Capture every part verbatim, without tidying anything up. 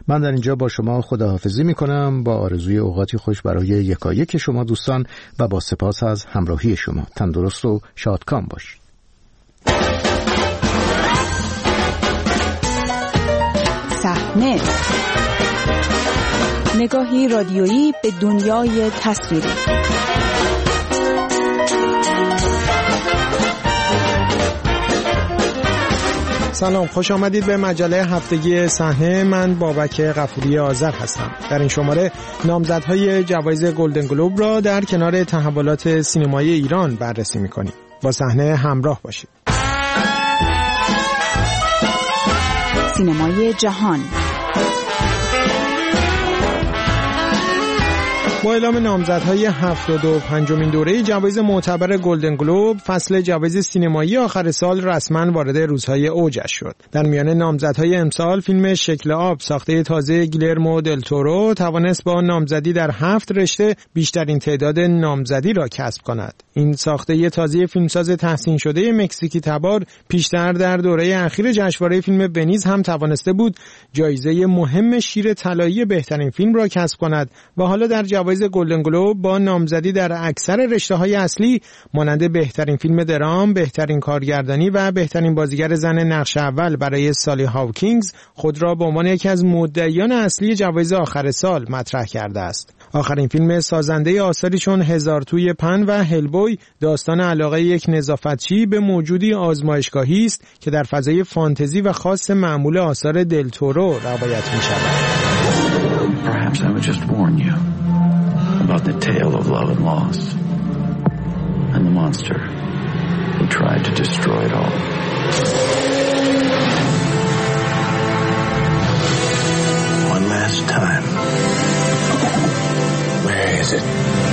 من در اینجا با شما خداحافظی میکنم با آرزوی اوقاتی خوش برای یکایک شما دوستان و با سپاس از همراهی شما. تندرست و شادکام باشید. صحنه، نگاهی رادیویی به دنیای تصویری. سلام، خوش آمدید به مجله هفتگی صحنه. من بابک غفوری آذر هستم. در این شماره نامزدهای جوایز گلدن گلوب را در کنار تحولات سینمایی ایران بررسی می‌کنیم. با صحنه همراه باشید. سینمای جهان. با اعلام نامزدهای هفتاد و پنجمین دوره جوایز معتبر گلدن گلوب، فصل جوایز سینمایی آخر سال رسما وارد روزهای اوجش شد. در میان نامزدهای امسال فیلم شکل آب ساخته تازه گیلرمو دل تورو توانست با نامزدی در هفت رشته بیشترین تعداد نامزدی را کسب کند. این ساخته تازه فیلمساز تحسین شده مکزیکی تبار پیشتر در دوره اخیر جشنواره فیلم ونیز هم توانسته بود جایزه مهم شیر طلایی بهترین فیلم را کسب کند و حالا در جوایز گلدن گلوب با نامزدی در اکثر رشته‌های اصلی مانند بهترین فیلم درام، بهترین کارگردانی و بهترین بازیگر زن نقش اول برای سالی هاوکینگز خود را به عنوان یکی از مدعیان اصلی جوایز آخر سال مطرح کرده است. آخرین فیلم سازنده آثاری چون هزار توی پن و هلبوی داستان علاقه یک نظافتچی به موجودی آزمایشگاهی است که در فضای فانتزی و خاص معمول آثار دل تورو روایت می شود. Perhaps I would just warn you about the tale of love and loss and the monster who tried to destroy it all. One last time. Where is it?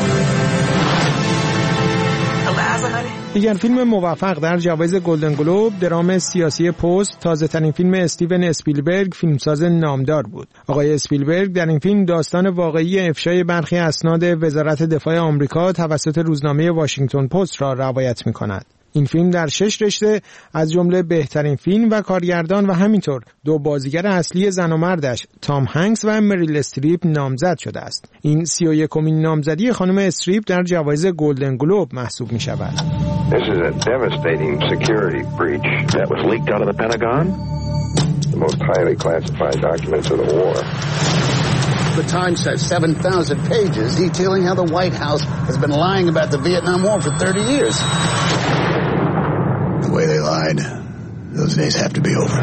دیگر فیلم موفق در جوایز گلدن گلوب درام سیاسی پست، تازه ترین فیلم استیون اسپیلبرگ، فیلمساز نامدار بود. آقای اسپیلبرگ در این فیلم داستان واقعی افشای برخی اسناد وزارت دفاع آمریکا توسط روزنامه واشنگتن پست را روایت می‌کند. این فیلم در شش رشته از جمله بهترین فیلم و کارگردان و همینطور دو بازیگر اصلی زن و مردش تام هنگس و مریل استریپ نامزد شده است. این سی و یکمین نامزدی خانم استریپ در جوایز گلدن گلوب محسوب می شود. This is a devastating security breach that was leaked out of the Pentagon. The most highly classified documents of the war. The Times has seven thousand pages detailing how the White House has been lying about the Vietnam War for thirty years. The way they lied, those days have to be over.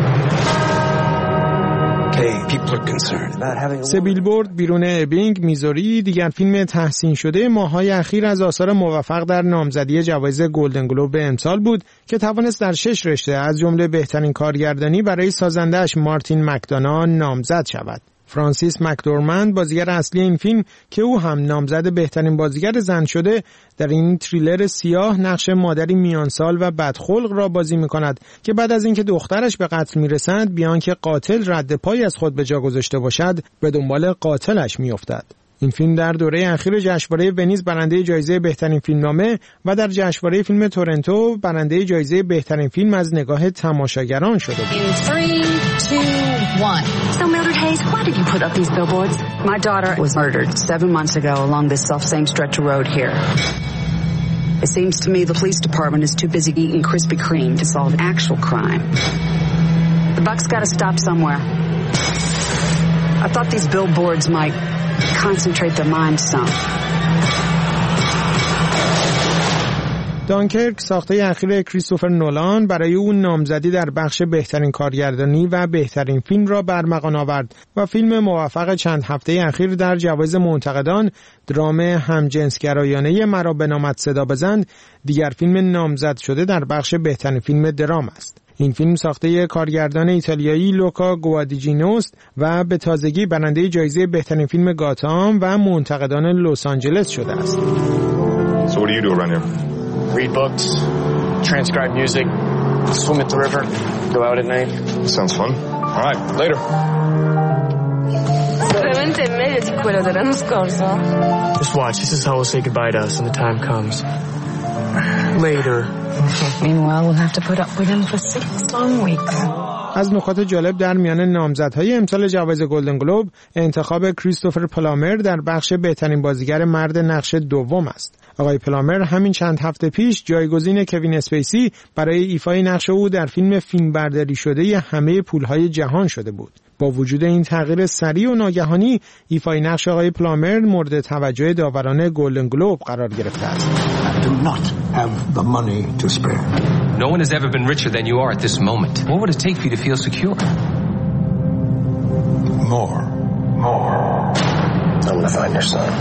Okay, people are concerned about having سه بیلبورد بیرون ابینگ، میزوری دیگر فیلم تحسین شده ماه‌های اخیر از آثار موفق در نامزدی جوایز گلدن گلوب امسال بود که توانست در شش رشته از جمله بهترین کارگردانی برای سازنده‌اش مارتین مکدونا نامزد شود. فرانسیس مکدورمند بازیگر اصلی این فیلم که او هم نامزد بهترین بازیگر زن شده در این تریلر سیاه نقش مادری میانسال و بدخلق را بازی می‌کند که بعد از اینکه دخترش به قتل می‌رسد بیان که قاتل رد پای از خود به جا گذاشته باشد به دنبال قاتلش می‌افتد. این فیلم در دوره اخیر جشنواره ونیز برنده جایزه بهترین فیلمنامه و در جشنواره فیلم تورنتو برنده جایزه بهترین فیلم از نگاه تماشاگران شده بود. So Mildred Hayes, why did you put up these billboards? My daughter was murdered seven months ago along this self-same stretch of road here. It seems to me the police department is too busy eating Krispy Kreme to solve actual crime. The buck's got to stop somewhere. I thought these billboards might concentrate their minds some. دانکرک ساخته اخیر کریستوفر نولان برای اون نامزدی در بخش بهترین کارگردانی و بهترین فیلم را برمغان آورد و فیلم موفق چند هفته اخیر در جوایز منتقدان درام همجنسگرایانه مرا به نامت صدا بزن دیگر فیلم نامزد شده در بخش بهترین فیلم درام است. این فیلم ساخته کارگردان ایتالیایی لوکا گوادیجینو است و به تازگی برنده جایزه بهترین فیلم گاتام و منتقدان لس آنجلس شده است. So what do you do around here? Read books, transcribe music, swim at the river, go out at night. Sounds fun. All right, later. Veramente è meglio di quello dell'anno scorso. Just watch, this is how we'll say goodbye to us when the time comes. Later. Meanwhile, we'll have to put up with him for six long weeks. از نکات جالب در میان نامزدهای امسال جوایز گلدن گلوب انتخاب کریستوفر پلامر در بخش بهترین بازیگر مرد نقش دوم است. آقای پلامر همین چند هفته پیش جایگزین کوین اسپیسی برای ایفای نقش او در فیلم فیلمبرداری شده همه پولهای جهان شده بود. با وجود این تغییر سریع و ناگهانی، ایفای نقش آقای پلامر مورد توجه داوران گلدن گلوب قرار گرفته است. I do not have the money to spare. No one has ever been richer than you are at this moment. What would it take for you to feel secure? More. More. I'm going to find your son.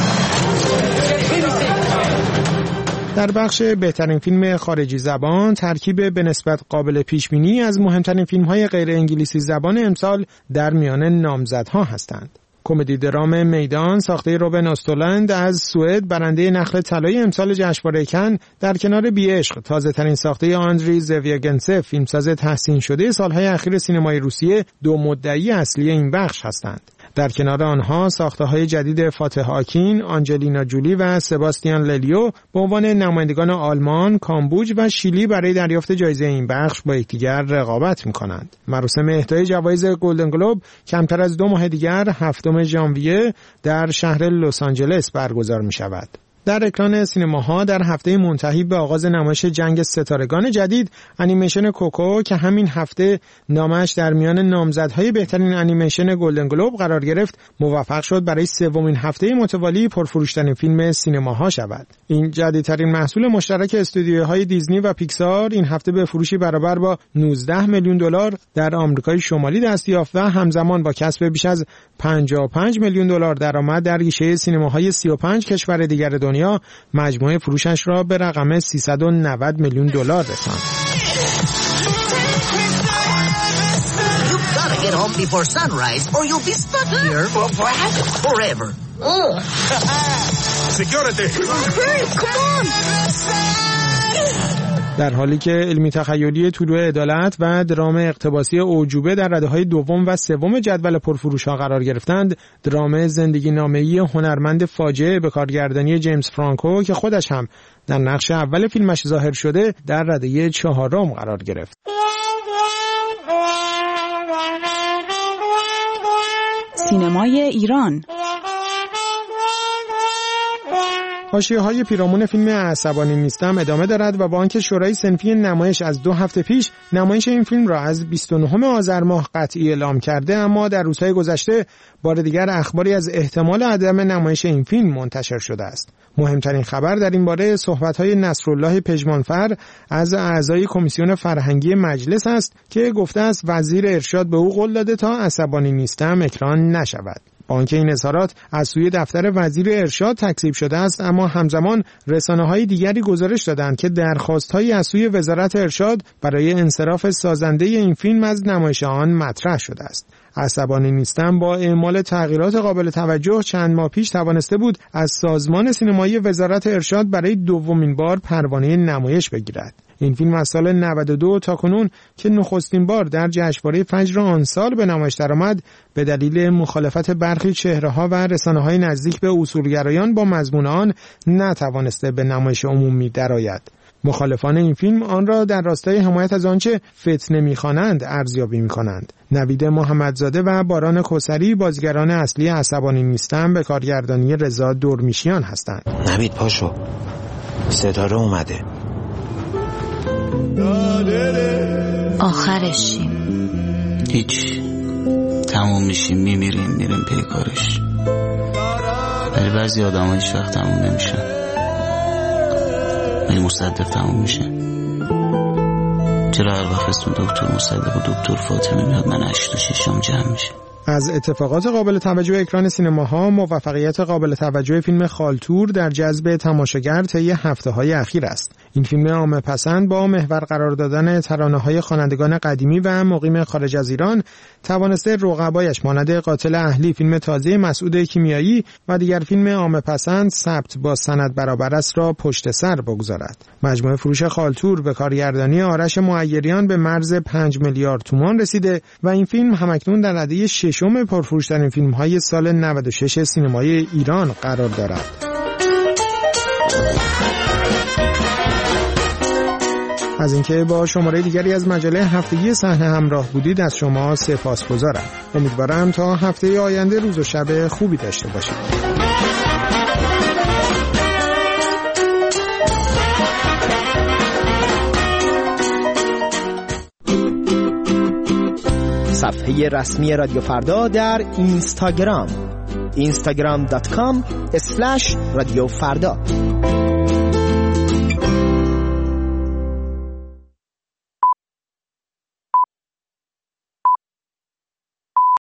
در بخش بهترین فیلم خارجی زبان، ترکیب به نسبت قابل پیش‌بینی از مهمترین فیلم‌های غیر انگلیسی زبان امسال در میان نامزدها هستند. کمدی درام میدان ساخته روبن استولند از سوئد برنده نخل طلای امسال جشنواره کن در کنار بی‌عشق تازه‌ترین ساخته آندری زویاگنسف فیلمساز تحسین شده سالهای اخیر سینمای روسیه دو مدعی اصلی این بخش هستند. در کنار آنها ساخته‌های جدید فاتح آکین، آنجلینا جولی و سباستیان للیو به عنوان نمایندگان آلمان، کامبوج و شیلی برای دریافت جایزه این بخش با یکدیگر رقابت می‌کنند. مراسم اهدای جوایز گلدن گلوب کمتر از دو ماه دیگر هفتم ژانویه در شهر لس آنجلس برگزار می‌شود. در اکران سینماها در هفته منتهی به آغاز نمایش جنگ ستارگان جدید، انیمیشن کوکو که همین هفته نامش در میان نامزدهای بهترین انیمیشن گلدن گلوب قرار گرفت، موفق شد برای سومین هفته متوالی پرفروشترین فیلم سینماها شود. این جدیدترین محصول مشترک استودیوهای دیزنی و پیکسار این هفته به فروشی برابر با نوزده میلیون دلار در آمریکای شمالی دست یافت و همزمان با کسب بیش از پنجاه و پنج میلیون دلار درآمد در گیشه سینماهای سی و پنج کشور دیگر دنیا مجموعه فروشش را به رقم سیصد و نود میلیون دلار رساند. Get home before sunrise or you'll be stuck here forever. Security. Come on. در حالی که علمی تخیلی طلوع عدالت و درام اقتباسی اعجوبه در رده‌های دوم و سوم جدول پرفروش‌ها قرار گرفتند، درام زندگی نامه‌ای هنرمند فاجعه به کارگردانی جیمز فرانکو که خودش هم در نقش اول فیلمش ظاهر شده در رده چهارم قرار گرفت. سینمای ایران. حاشیه‌های پیرامون فیلم عصبانی نیستم ادامه دارد و با آنکه شورای صنفی نمایش از دو هفته پیش نمایش این فیلم را از بیست و نهم آذر ماه قطعی اعلام کرده، اما در روزهای گذشته بار دیگر اخباری از احتمال عدم نمایش این فیلم منتشر شده است. مهمترین خبر در این باره صحبت‌های نصرالله پژمانفر از اعضای کمیسیون فرهنگی مجلس است که گفته است وزیر ارشاد به او قول داده تا عصبانی نیستم اکران نشود. با آنکه این اظهارات از سوی دفتر وزیر ارشاد تکذیب شده است، اما همزمان رسانه‌های دیگری گزارش دادند که درخواست‌هایی از سوی وزارت ارشاد برای انصراف سازنده این فیلم از نمایش آن مطرح شده است. عصبانی نیستم با اعمال تغییرات قابل توجه چند ماه پیش توانسته بود از سازمان سینمایی وزارت ارشاد برای دومین بار پروانه نمایش بگیرد. این فیلم از سال نود و دو تا کنون که نخستین بار در جشنواره فجر آن سال به نمایش درآمد، به دلیل مخالفت برخی چهره‌ها و رسانه‌های نزدیک به اصولگرایان با مضمون آن نتوانسته به نمایش عمومی درآید. مخالفان این فیلم آن را در راستای حمایت از آنچه فتنه می‌خوانند ارزیابی می‌کنند. نوید محمدزاده و باران کوثری بازیگران اصلی عصبانی نیستم به کارگردانی رضا دورمیشیان هستند. نوید پاشو، ستاره اومده. آخرشیم، هیچ، تموم میشیم، میمیریم، میریم پی کارش. ولی بعضی آدم ها هیچ وقت تموم نمیشن. ولی مصدق تموم میشه. چرا هر وقت اسم دکتر مصدق و دکتر فاطمه میاد من هشت و ششم جمع میشه؟ از اتفاقات قابل توجه اکران سینماها، موفقیت قابل توجه فیلم خالتور در جذب تماشاگر طی هفته‌های اخیر است. این فیلم عامه پسند با محور قرار دادن ترانه‌های خوانندگان قدیمی و مقیم خارج از ایران توانسته رقبایش مانند قاتل اهلی فیلم تازه مسعود کیمیایی و دیگر فیلم عامه پسند ثبت با سند برابر است را پشت سر بگذارد. مجموع فروش خالتور به کارگردانی آرش معیریان به مرز پنج میلیارد تومان رسیده و این فیلم همکنون در رده ششم پرفروشترین فیلم‌های سال نود و شش سینمای ایران قرار دارد. از اینکه با شماره دیگری از مجله هفتگی صحنه همراه بودید از شما سپاسگزارم. امیدوارم تا هفته آینده روز و شب خوبی داشته باشید. صفحه رسمی رادیو فردا در اینستاگرام اینستاگرام دات کام اسلش رادیو فردا.